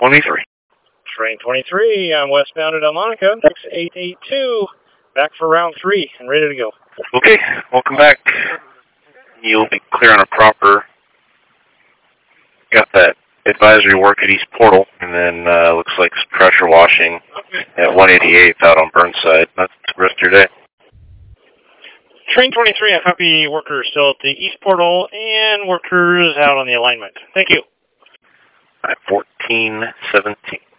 23. Train 23, I'm westbound at Delmonico, 6882, back for round 3 and ready to go. Okay, welcome back. You'll be clear on a proper. Got that advisory work at East Portal, and then looks like pressure washing at 188th out on Burnside. That's the rest of your day. Train 23, I copy workers still at the East Portal and workers out on the alignment. Thank you. At 1417.